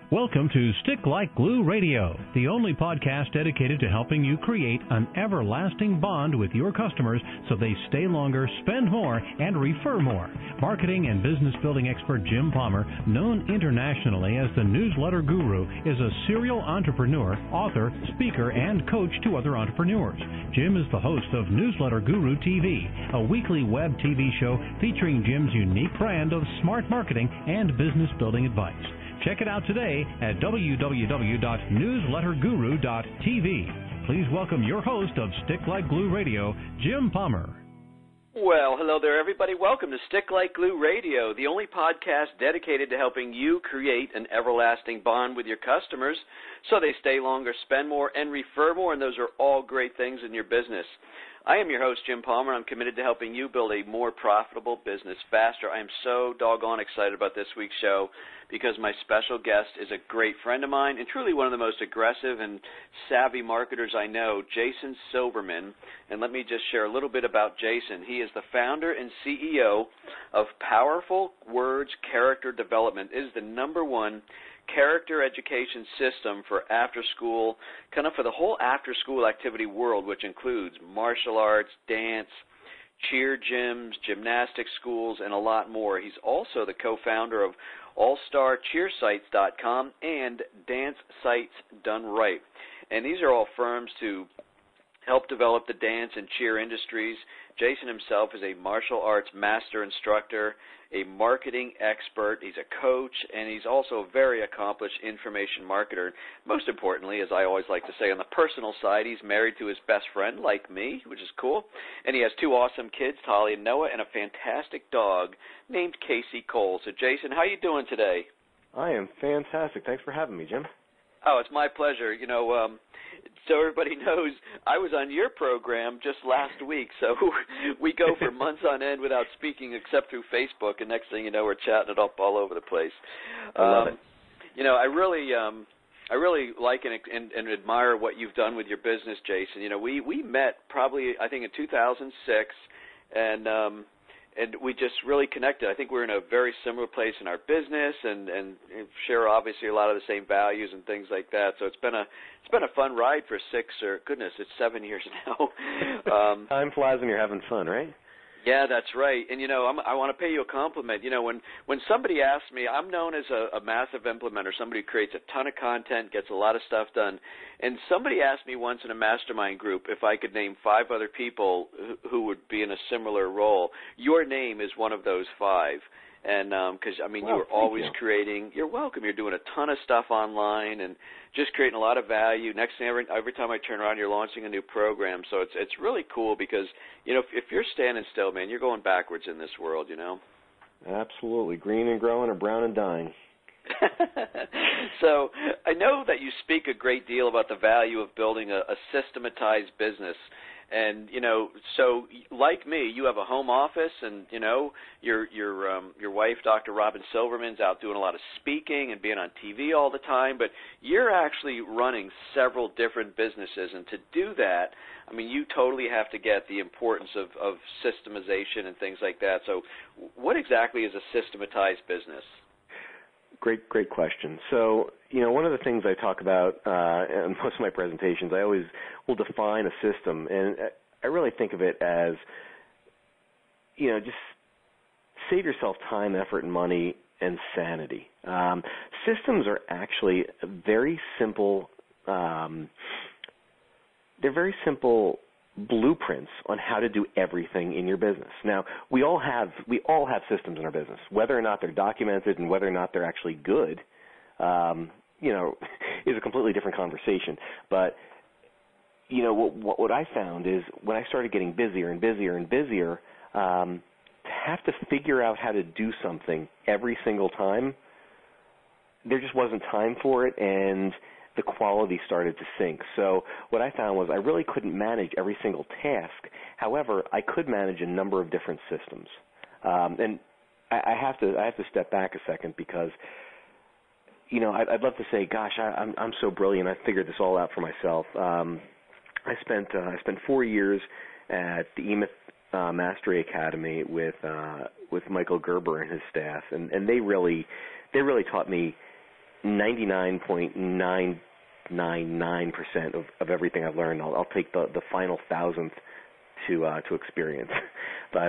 Welcome to Stick Like Glue Radio, the only podcast dedicated to helping you create an everlasting bond with your customers so they stay longer, spend more, and refer more. Marketing and business building expert Jim Palmer, known internationally as the Newsletter Guru, is a serial entrepreneur, author, speaker, and coach to other entrepreneurs. Jim is the host of Newsletter Guru TV, a weekly web TV show featuring Jim's unique brand of smart marketing and business building advice. Check it out today at www.newsletterguru.tv. Please welcome your host of Stick Like Glue Radio, Jim Palmer. Well, hello there, everybody. Welcome to Stick Like Glue Radio, the only podcast dedicated to helping you create an everlasting bond with your customers so they stay longer, spend more, and refer more, and those are all great things in your business. I am your host, Jim Palmer. I'm committed to helping you build a more profitable business faster. I am so doggone excited about this week's show because my special guest is a great friend of mine and truly one of the most aggressive and savvy marketers I know, Jason Silberman. And let me just share a little bit about Jason. He is the founder and CEO of Powerful Words Character Development. It is the #1 character education system for after-school, kind of for the whole after-school activity world, which includes martial arts, dance, cheer gyms, gymnastics schools, and a lot more. He's also the co-founder of AllStarCheerSites.com and Dance Sites Done Right. And these are all firms to help develop the dance and cheer industries. Jason himself is a martial arts master instructor, a marketing expert, he's a coach, and he's also a very accomplished information marketer. Most importantly, as I always like to say, on the personal side, he's married to his best friend, like me, which is cool, and he has 2 awesome kids, Holly and Noah, and a fantastic dog named Casey Cole. So, Jason, how you doing today? I am fantastic. Thanks for having me, Jim. Oh, it's my pleasure. You know, so everybody knows I was on your program just last week, so we go for months on end without speaking except through Facebook, and next thing you know, we're chatting it up all over the place. I love it. You know, I really like and admire what you've done with your business, Jason. You know, we met probably, I think, in 2006, and we just really connected. I think we're in a very similar place in our business and share obviously a lot of the same values and things like that. So it's been a fun ride for 7 years now. Time flies when you're having fun, right? Yeah, that's right. And, you know, I want to pay you a compliment. You know, when somebody asks me, I'm known as a massive implementer, somebody who creates a ton of content, gets a lot of stuff done. And somebody asked me once in a mastermind group if I could name 5 other people who would be in a similar role. Your name is one of those 5. And because, I mean, you're always creating. You're welcome. You're doing a ton of stuff online and just creating a lot of value. Next thing, every time I turn around, you're launching a new program. So it's really cool because, you know, if you're standing still, man, you're going backwards in this world, you know. Absolutely. Green and growing or brown and dying. So I know that you speak a great deal about the value of building a systematized business. And, you know, so like me, you have a home office and, you know, your wife, Dr. Robin Silverman's out doing a lot of speaking and being on TV all the time, but you're actually running several different businesses. And to do that, I mean, you totally have to get the importance of systemization and things like that. So what exactly is a systematized business? Great question. So, you know, one of the things I talk about in most of my presentations, I always will define a system, and I really think of it as, you know, just save yourself time, effort, and money, and sanity. Systems are actually very simple. They're very simple blueprints on how to do everything in your business. Now, we all have systems in our business. Whether or not they're documented and whether or not they're actually good, you know, is a completely different conversation. But, you know, what I found is when I started getting busier and busier and busier, to have to figure out how to do something every single time, there just wasn't time for it, and the quality started to sink. So what I found was I really couldn't manage every single task. However, I could manage a number of different systems. And I have to step back a second because, you know, I'd love to say, gosh, I'm so brilliant. I figured this all out for myself. I spent 4 years at the eMyth Mastery Academy with Michael Gerber and his staff, and they really taught me 99.999% of everything I've learned. I'll take the final thousandth to experience. But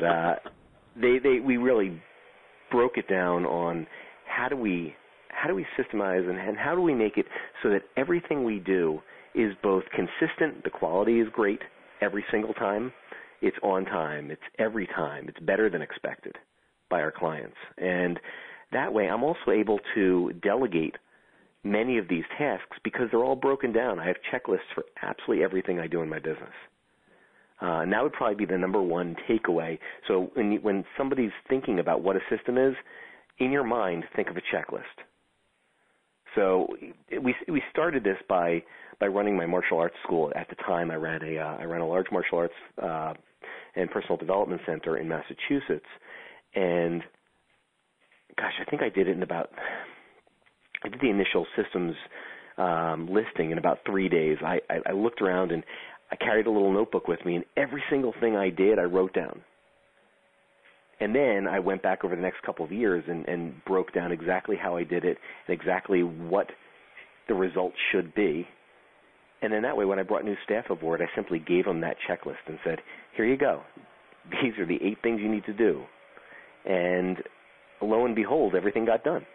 we really broke it down on how do we systemize and how do we make it so that everything we do is both consistent, the quality is great every single time, it's on time, it's every time, it's better than expected by our clients. And that way I'm also able to delegate many of these tasks because they're all broken down. I have checklists for absolutely everything I do in my business. And that would probably be the number one takeaway. So when somebody's thinking about what a system is, in your mind, think of a checklist. So we started this by running my martial arts school. At the time, I ran a large martial arts and personal development center in Massachusetts, and gosh, I think I did the initial systems listing in about 3 days. I looked around and I carried a little notebook with me, and every single thing I did, I wrote down. And then I went back over the next couple of years and broke down exactly how I did it and exactly what the results should be. And then that way, when I brought new staff aboard, I simply gave them that checklist and said, here you go. These are the 8 things you need to do. And lo and behold, everything got done.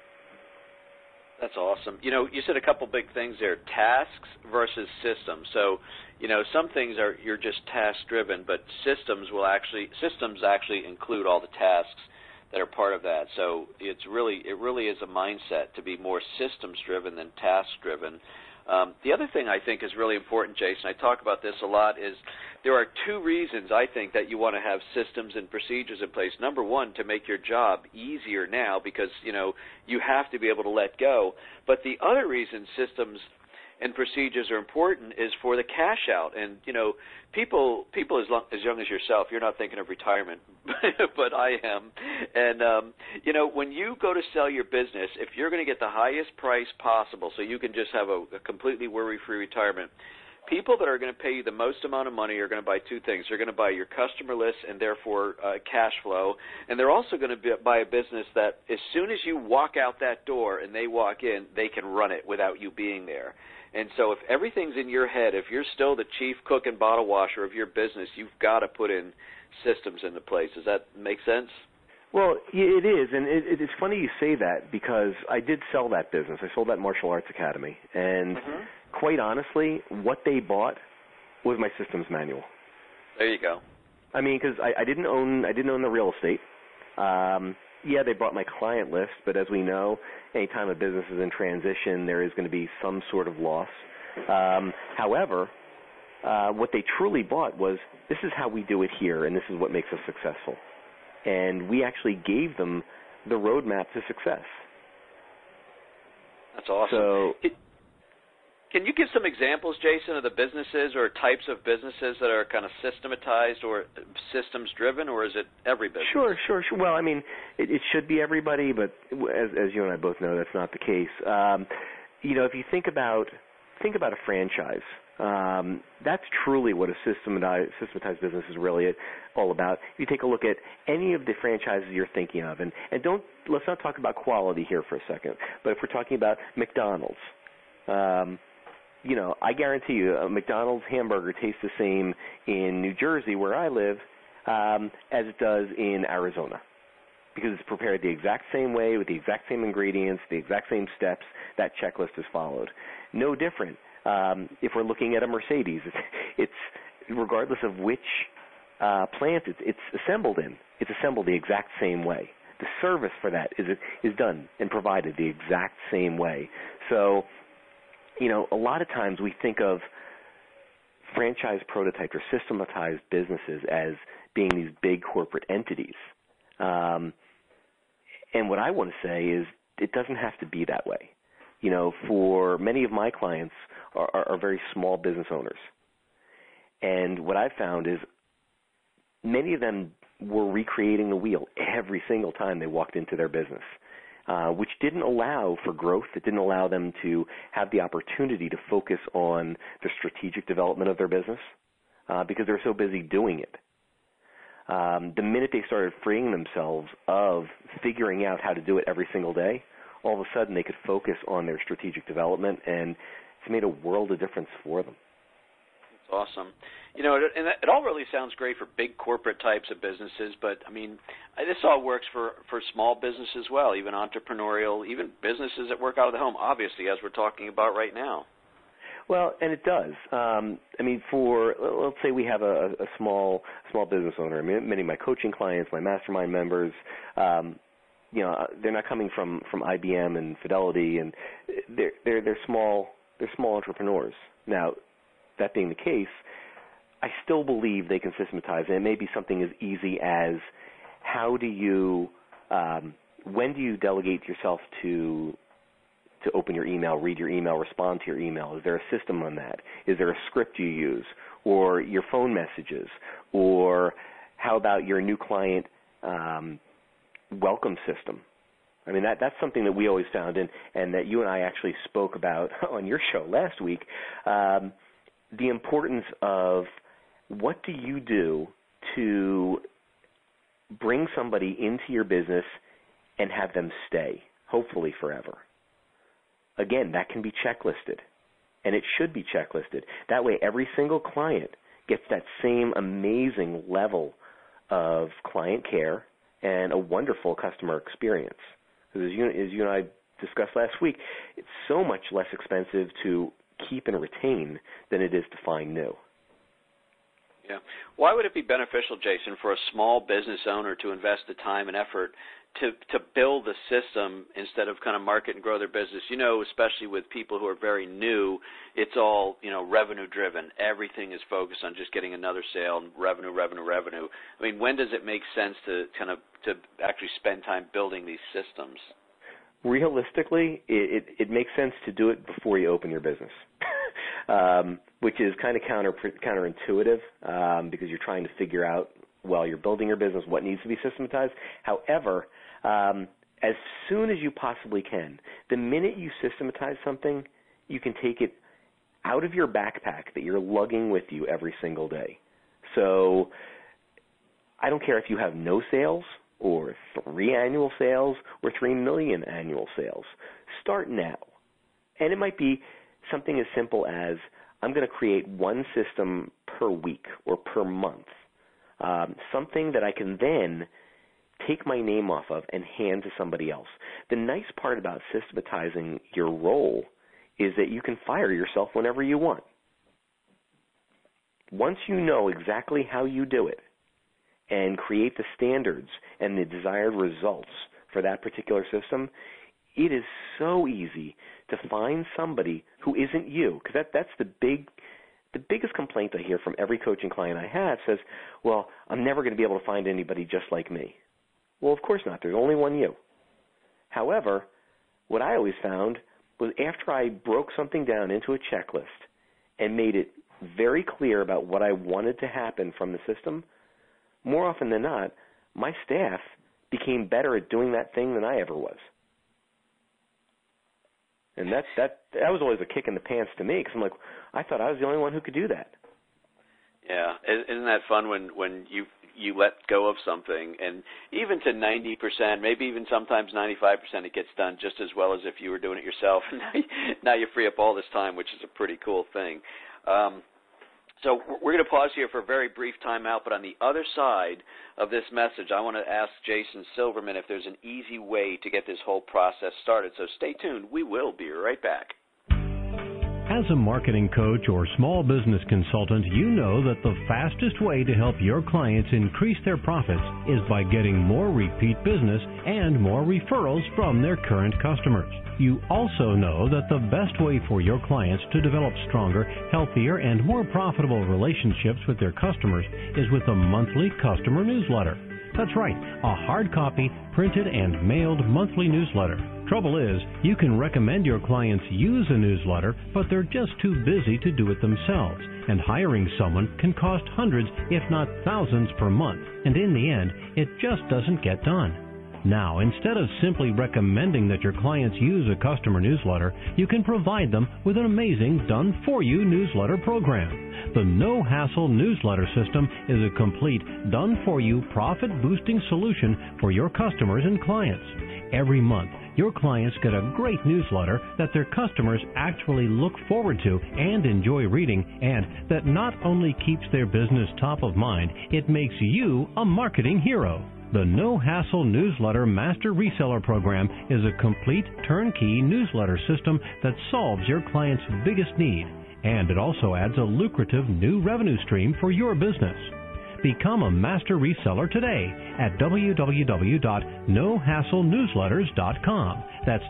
That's awesome. You said a couple big things there, tasks versus systems. So, some things you're just task-driven, but systems actually include all the tasks that are part of that. So it really is a mindset to be more systems-driven than task-driven. The other thing I think is really important, Jason, I talk about this a lot, is there are 2 reasons I think that you want to have systems and procedures in place. Number one, to make your job easier now because, you have to be able to let go. But the other reason systems and procedures are important is for the cash out. And, people as young as yourself, you're not thinking of retirement, but I am. And, when you go to sell your business, if you're going to get the highest price possible so you can just have a completely worry-free retirement, people that are going to pay you the most amount of money are going to buy 2 things. They're going to buy your customer list and therefore cash flow, and they're also going to buy a business that as soon as you walk out that door and they walk in, they can run it without you being there. And so if everything's in your head, if you're still the chief cook and bottle washer of your business, you've got to put in systems into place. Does that make sense? Well, it is, and it's funny you say that because I did sell that business. I sold that martial arts academy, and quite honestly, what they bought was my systems manual. There you go. I mean, because I didn't own the real estate. Yeah, they bought my client list, but as we know, anytime a business is in transition, there is going to be some sort of loss. However, what they truly bought was, this is how we do it here, and this is what makes us successful. And we actually gave them the roadmap to success. That's awesome. So, can you give some examples, Jason, of the businesses or types of businesses that are kind of systematized or systems-driven, or is it every business? Sure. Well, I mean, it should be everybody, but as you and I both know, that's not the case. If you think about a franchise, that's truly what a systematized business is really all about. If you take a look at any of the franchises you're thinking of, and let's not talk about quality here for a second, but if we're talking about McDonald's, I guarantee you a McDonald's hamburger tastes the same in New Jersey, where I live, as it does in Arizona, because it's prepared the exact same way with the exact same ingredients, the exact same steps. That checklist is followed. No different. If we're looking at a Mercedes, it's regardless of which plant it's assembled in, it's assembled the exact same way. The service for that is done and provided the exact same way. So, a lot of times we think of franchise prototypes or systematized businesses as being these big corporate entities. And what I want to say is it doesn't have to be that way. For many of my clients are very small business owners. And what I've found is many of them were recreating the wheel every single time they walked into their business, which didn't allow for growth. It didn't allow them to have the opportunity to focus on the strategic development of their business because they were so busy doing it. The minute they started freeing themselves of figuring out how to do it every single day, all of a sudden they could focus on their strategic development, and it's made a world of difference for them. That's awesome. You know, and it all really sounds great for big corporate types of businesses, but, I mean, this all works for small business as well, even entrepreneurial, even businesses that work out of the home, obviously, as we're talking about right now. Well, and it does. I mean, let's say we have a small business owner. I mean, many of my coaching clients, my mastermind members, you know, they're not coming from IBM and Fidelity, and they're small entrepreneurs. Now, that being the case, I still believe they can systematize, and it may be something as easy as when do you delegate yourself to open your email, read your email, respond to your email? Is there a system on that? Is there a script you use? Or your phone messages? Or how about your new client welcome system? I mean, that's something that we always found, and that you and I actually spoke about on your show last week, the importance of what do you do to bring somebody into your business and have them stay, hopefully forever. Again, that can be checklisted, and it should be checklisted. That way every single client gets that same amazing level of client care and a wonderful customer experience. Because as you and I discussed last week, it's so much less expensive to keep and retain than it is to find new. Yeah. Why would it be beneficial, Jason, for a small business owner to invest the time and effort to build a system instead of kind of market and grow their business? You know, especially with people who are very new, it's all, you know, revenue driven. Everything is focused on just getting another sale, revenue. I mean, when does it make sense to actually spend time building these systems? Realistically, it makes sense to do it before you open your business, which is kind of counterintuitive because you're trying to figure out while you're building your business what needs to be systematized. However, as soon as you possibly can, the minute you systematize something, you can take it out of your backpack that you're lugging with you every single day. So I don't care if you have no sales or 3 annual sales or 3 million annual sales. Start now. And it might be something as simple as I'm going to create one system per week or per month, something that I can then take my name off of and hand to somebody else. The nice part about systematizing your role is that you can fire yourself whenever you want. Once you know exactly how you do it, and create the standards and the desired results for that particular system, it is so easy to find somebody who isn't you. Because that's the biggest complaint I hear from every coaching client I have says, well, I'm never going to be able to find anybody just like me. Well, of course not. There's only one you. However, what I always found was after I broke something down into a checklist and made it very clear about what I wanted to happen from the system, more often than not, my staff became better at doing that thing than I ever was. And that was always a kick in the pants to me because I'm like, I thought I was the only one who could do that. Yeah, isn't that fun when you let go of something, and even to 90%, maybe even sometimes 95%, it gets done just as well as if you were doing it yourself. Now you free up all this time, which is a pretty cool thing. So we're going to pause here for a very brief timeout, but on the other side of this message, I want to ask Jason Silverman if there's an easy way to get this whole process started. So stay tuned. We will be right back. As a marketing coach or small business consultant, you know that the fastest way to help your clients increase their profits is by getting more repeat business and more referrals from their current customers. You also know that the best way for your clients to develop stronger, healthier, and more profitable relationships with their customers is with a monthly customer newsletter. That's right, a hard copy, printed, and mailed monthly newsletter. Trouble is, you can recommend your clients use a newsletter, but they're just too busy to do it themselves, and hiring someone can cost hundreds, if not thousands per month, and in the end, it just doesn't get done. Now, instead of simply recommending that your clients use a customer newsletter, you can provide them with an amazing done-for-you newsletter program. The No Hassle Newsletter System is a complete, done-for-you, profit-boosting solution for your customers and clients. Every month, your clients get a great newsletter that their customers actually look forward to and enjoy reading, and that not only keeps their business top of mind, it makes you a marketing hero. The No Hassle Newsletter Master Reseller Program is a complete turnkey newsletter system that solves your client's biggest need, and it also adds a lucrative new revenue stream for your business. Become a master reseller today at www.nohasslenewsletters.com. That's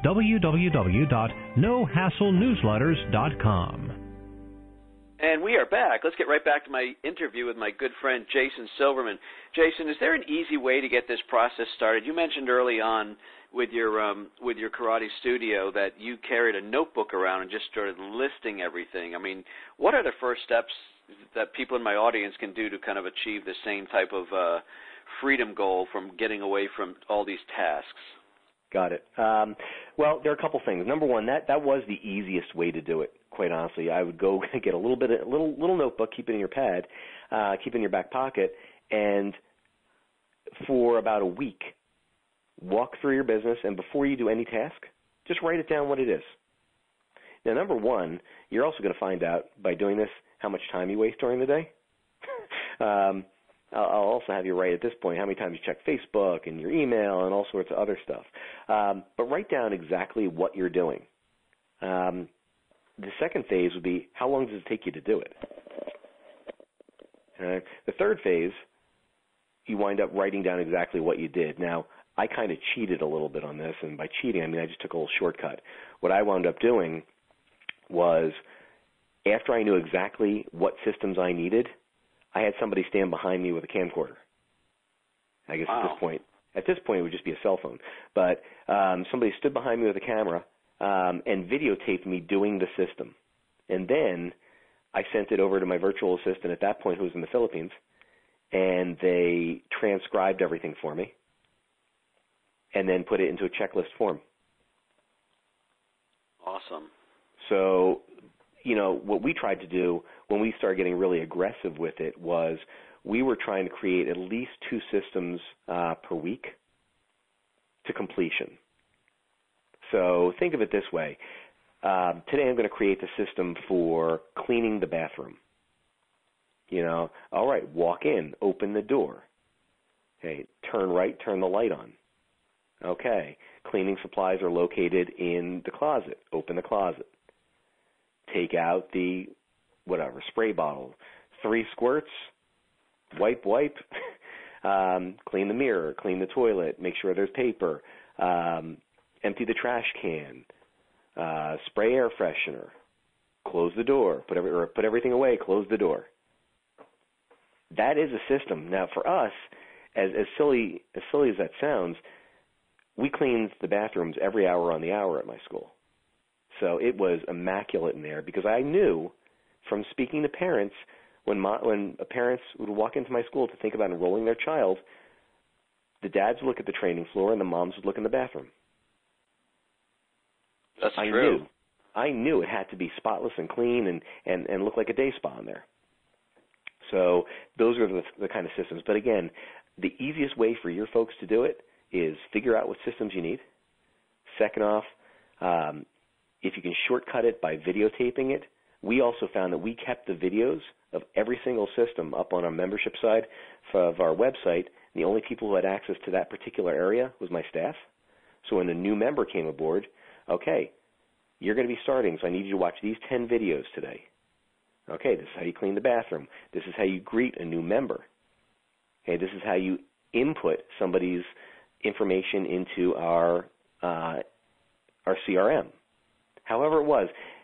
www.nohasslenewsletters.com. And we are back. Let's get right back to my interview with my good friend Jason Silverman. Jason, is there an easy way to get this process started? You mentioned early on with your karate studio that you carried a notebook around and just started listing everything. I mean, what are the first steps that people in my audience can do to kind of achieve the same type of freedom goal from getting away from all these tasks? Got it. Well, there are a couple things. Number one, that was the easiest way to do it. Quite honestly, I would go get a little notebook, keep it in your pad, keep it in your back pocket, and for about a week, walk through your business, and before you do any task, just write it down what it is. Now, number one, you're also going to find out by doing this how much time you waste during the day. I'll also have you write at this point how many times you check Facebook and your email and all sorts of other stuff. But write down exactly what you're doing. The second phase would be, how long does it take you to do it? The third phase, you wind up writing down exactly what you did. Now, I kind of cheated a little bit on this, and by cheating, I mean I just took a little shortcut. What I wound up doing was, after I knew exactly what systems I needed, I had somebody stand behind me with a camcorder. I guess wow. At this point, it would just be a cell phone. But somebody stood behind me with a camera and videotaped me doing the system. And then I sent it over to my virtual assistant at that point, who was in the Philippines, and they transcribed everything for me and then put it into a checklist form. Awesome. So, you know, what we tried to do when we started getting really aggressive with it was we were trying to create at least 2 systems per week to completion. So think of it this way. Today I'm going to create the system for cleaning the bathroom. You know, all right, walk in, open the door. Okay, turn right, turn the light on. Okay, cleaning supplies are located in the closet. Open the closet. Take out the, whatever, spray bottle. 3 squirts, wipe. Clean the mirror, clean the toilet, make sure there's paper. Empty the trash can. Spray air freshener. Close the door. Put everything away. Close the door. That is a system. Now, for us, as silly as that sounds, we cleaned the bathrooms every hour on the hour at my school. So it was immaculate in there because I knew from speaking to parents, when parents would walk into my school to think about enrolling their child, the dads would look at the training floor and the moms would look in the bathroom. That's true. I knew it had to be spotless and clean and look like a day spa in there. So those are the kind of systems. But again, the easiest way for your folks to do it is figure out what systems you need. Second off, if you can shortcut it by videotaping it, we also found that we kept the videos of every single system up on our membership side of our website. The only people who had access to that particular area was my staff. So when a new member came aboard, okay, you're going to be starting, so I need you to watch these 10 videos today. Okay, this is how you clean the bathroom. This is how you greet a new member. Okay, this is how you input somebody's information into our CRM. However it was,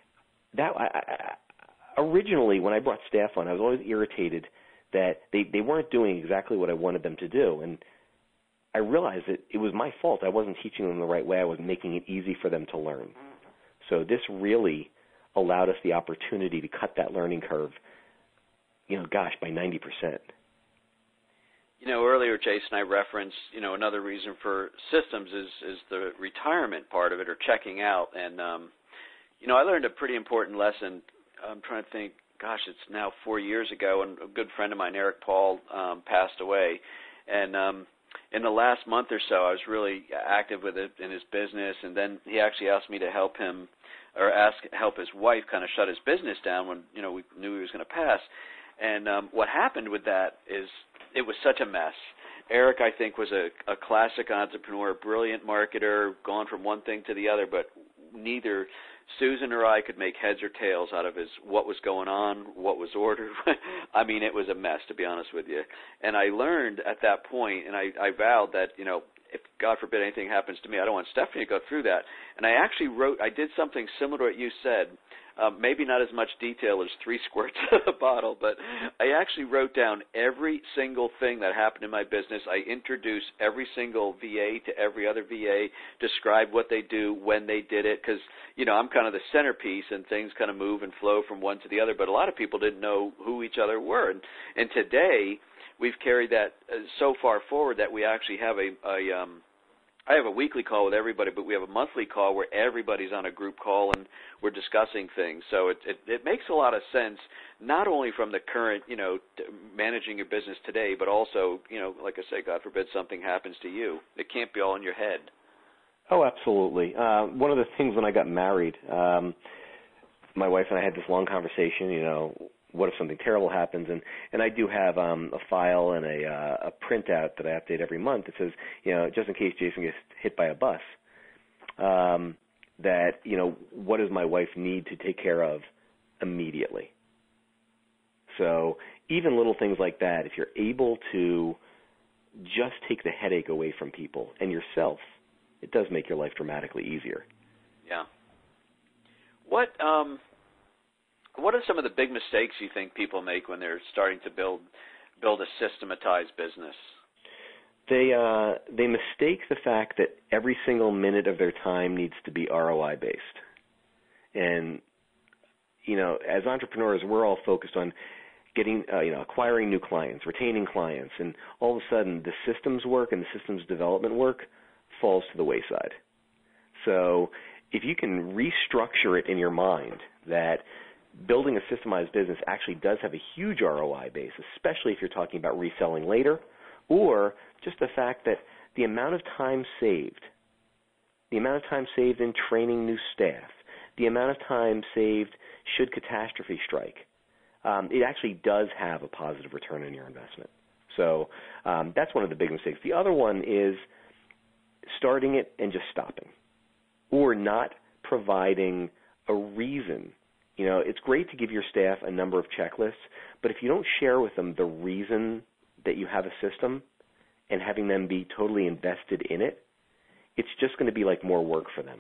originally when I brought staff on, I was always irritated that they weren't doing exactly what I wanted them to do. And I realized that it was my fault. I wasn't teaching them the right way. I wasn't making it easy for them to learn. So this really allowed us the opportunity to cut that learning curve, by 90%. Earlier, Jason, I referenced, another reason for systems is the retirement part of it, or checking out. And, I learned a pretty important lesson. I'm trying to think, gosh, it's now 4 years ago, and a good friend of mine, Eric Paul, passed away. And in the last month or so, I was really active with it in his business, and then he actually asked me to help him, or help his wife kind of shut his business down when, we knew he was going to pass. And what happened with that is it was such a mess. Eric, I think, was a classic entrepreneur, brilliant marketer, gone from one thing to the other, but neither Susan or I could make heads or tails out of what was going on, what was ordered. I mean, it was a mess, to be honest with you. And I learned at that point, and I vowed that, if God forbid anything happens to me, I don't want Stephanie to go through that. And I did something similar to what you said. Maybe not as much detail as 3 squirts of the bottle, but I actually wrote down every single thing that happened in my business. I introduced every single VA to every other VA, described what they do, when they did it, because, I'm kind of the centerpiece and things kind of move and flow from one to the other, but a lot of people didn't know who each other were. And today we've carried that so far forward that we actually have I have a weekly call with everybody, but we have a monthly call where everybody's on a group call and we're discussing things. So it makes a lot of sense, not only from the current, managing your business today, but also, like I say, God forbid something happens to you. It can't be all in your head. Oh, absolutely. One of the things when I got married, my wife and I had this long conversation, what if something terrible happens? And I do have a file and a printout that I update every month that says, just in case Jason gets hit by a bus, that, what does my wife need to take care of immediately? So even little things like that, if you're able to just take the headache away from people and yourself, it does make your life dramatically easier. Yeah. What are some of the big mistakes you think people make when they're starting to build a systematized business? They mistake the fact that every single minute of their time needs to be ROI based. And as entrepreneurs, we're all focused on getting acquiring new clients, retaining clients, and all of a sudden the systems work and the systems development work falls to the wayside. So if you can restructure it in your mind that building a systemized business actually does have a huge ROI base, especially if you're talking about reselling later, or just the fact that the amount of time saved in training new staff, the amount of time saved should catastrophe strike, it actually does have a positive return on your investment. So that's one of the big mistakes. The other one is starting it and just stopping, or not providing a reason. It's great to give your staff a number of checklists, but if you don't share with them the reason that you have a system and having them be totally invested in it, it's just going to be like more work for them.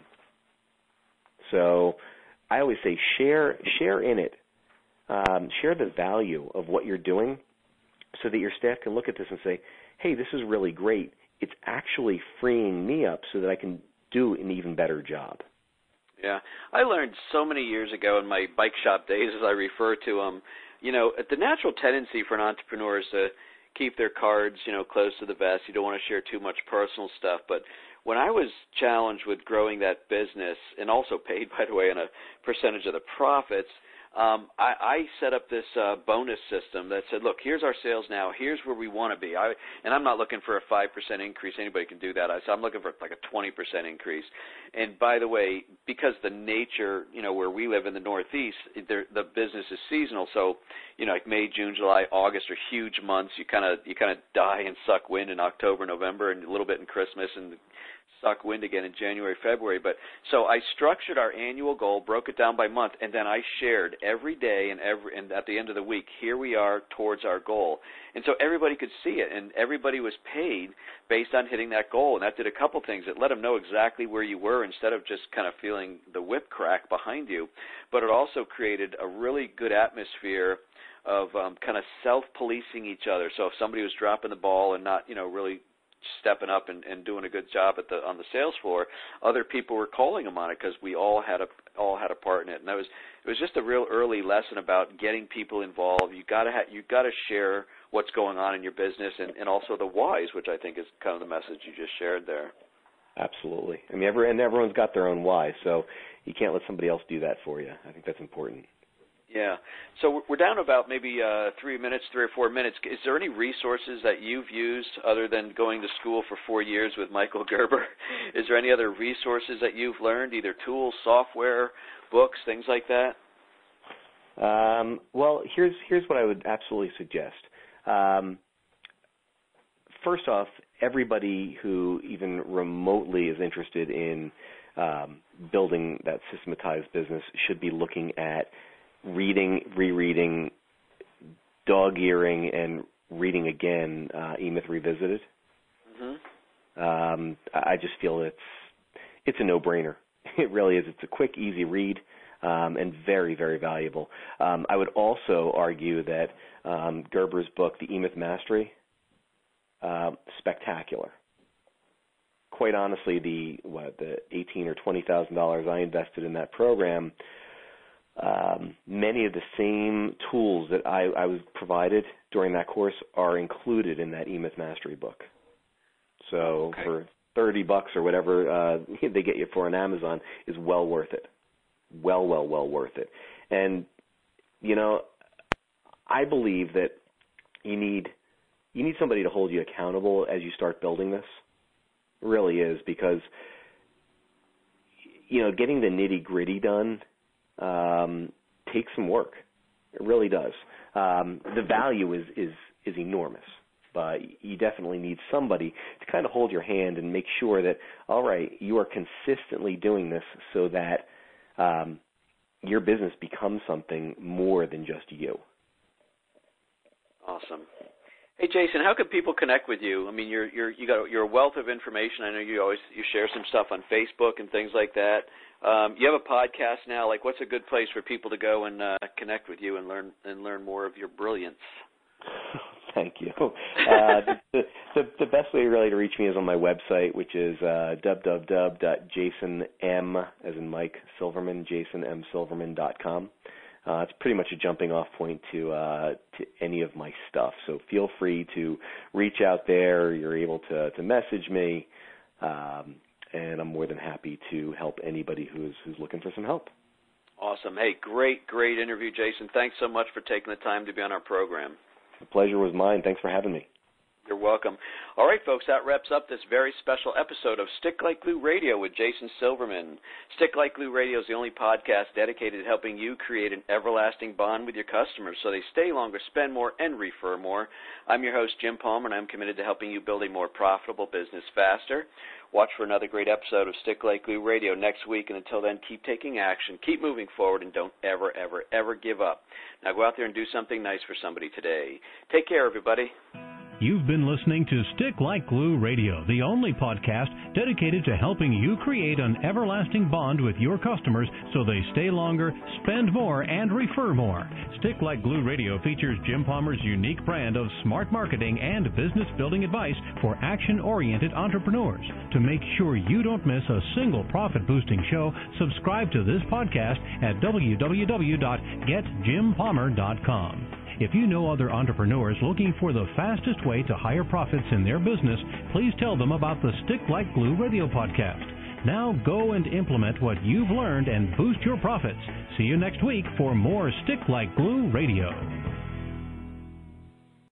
So I always say share in it. Share the value of what you're doing so that your staff can look at this and say, hey, this is really great. It's actually freeing me up so that I can do an even better job. Yeah. I learned so many years ago in my bike shop days, as I refer to them, the natural tendency for an entrepreneur is to keep their cards, close to the vest. You don't want to share too much personal stuff. But when I was challenged with growing that business, and also paid, by the way, on a percentage of the profits, I set up this bonus system that said, look, here's our sales now. Here's where we want to be. And I'm not looking for a 5% increase. Anybody can do that. So I'm looking for like a 20% increase. And by the way, because the nature, where we live in the Northeast, the business is seasonal. So, like May, June, July, August are huge months. You kind of die and suck wind in October, November, and a little bit in Christmas, and suck wind again in January, February. But so I structured our annual goal, broke it down by month, and then I shared every day and at the end of the week, here we are towards our goal. And so everybody could see it, and everybody was paid based on hitting that goal. And that did a couple things. It let them know exactly where you were instead of just kind of feeling the whip crack behind you. But it also created a really good atmosphere of kind of self-policing each other. So if somebody was dropping the ball and not, really stepping up and doing a good job on the sales floor, other people were calling them on it because we all had a part in it. And it was just a real early lesson about getting people involved. You got to share what's going on in your business, and also the whys, which I think is kind of the message you just shared there. Absolutely. I mean, everyone's got their own why, so you can't let somebody else do that for you. I think that's important. Yeah. So we're down about maybe 3 or 4 minutes. Is there any resources that you've used other than going to school for 4 years with Michael Gerber? Is there any other resources that you've learned, either tools, software, books, things like that? Well, here's what I would absolutely suggest. First off, everybody who even remotely is interested in building that systematized business should be looking at reading, rereading, dog-earing, and reading again E-Myth Revisited. Mm-hmm. I just feel it's a no-brainer. It really is. It's a quick, easy read and very, very valuable. I would also argue that Gerber's book, The E-Myth Mastery, spectacular. Quite honestly, the $18,000 or $20,000 I invested in that program, many of the same tools that I was provided during that course are included in that E-Myth Mastery book. So for $30 or whatever they get you for on Amazon is well worth it. Well worth it. And, I believe that you need somebody to hold you accountable as you start building this. It really is, because, getting the nitty-gritty done takes some work. It really does. The value is enormous, but you definitely need somebody to kind of hold your hand and make sure that, all right, you are consistently doing this so that your business becomes something more than just you. Awesome. Hey, Jason, how can people connect with you? I mean, you're a wealth of information. I know you share some stuff on Facebook and things like that. You have a podcast now. Like, what's a good place for people to go and connect with you and learn more of your brilliance? Thank you. The best way really to reach me is on my website, which is www.jasonm, as in Mike Silverman, jasonmsilverman.com. It's pretty much a jumping off point to any of my stuff. So feel free to reach out there. You're able to message me, and I'm more than happy to help anybody who's looking for some help. Awesome. Hey, great interview, Jason. Thanks so much for taking the time to be on our program. The pleasure was mine. Thanks for having me. You're welcome. All right, folks, that wraps up this very special episode of Stick Like Glue Radio with Jason Silverman. Stick Like Glue Radio is the only podcast dedicated to helping you create an everlasting bond with your customers so they stay longer, spend more, and refer more. I'm your host, Jim Palmer, and I'm committed to helping you build a more profitable business faster. Watch for another great episode of Stick Like Glue Radio next week, and until then, keep taking action, keep moving forward, and don't ever, ever, ever give up. Now go out there and do something nice for somebody today. Take care, everybody. You've been listening to Stick Like Glue Radio, the only podcast dedicated to helping you create an everlasting bond with your customers so they stay longer, spend more, and refer more. Stick Like Glue Radio features Jim Palmer's unique brand of smart marketing and business building advice for action-oriented entrepreneurs. To make sure you don't miss a single profit-boosting show, subscribe to this podcast at www.getjimpalmer.com. If you know other entrepreneurs looking for the fastest way to higher profits in their business, please tell them about the Stick Like Glue Radio podcast. Now go and implement what you've learned and boost your profits. See you next week for more Stick Like Glue Radio.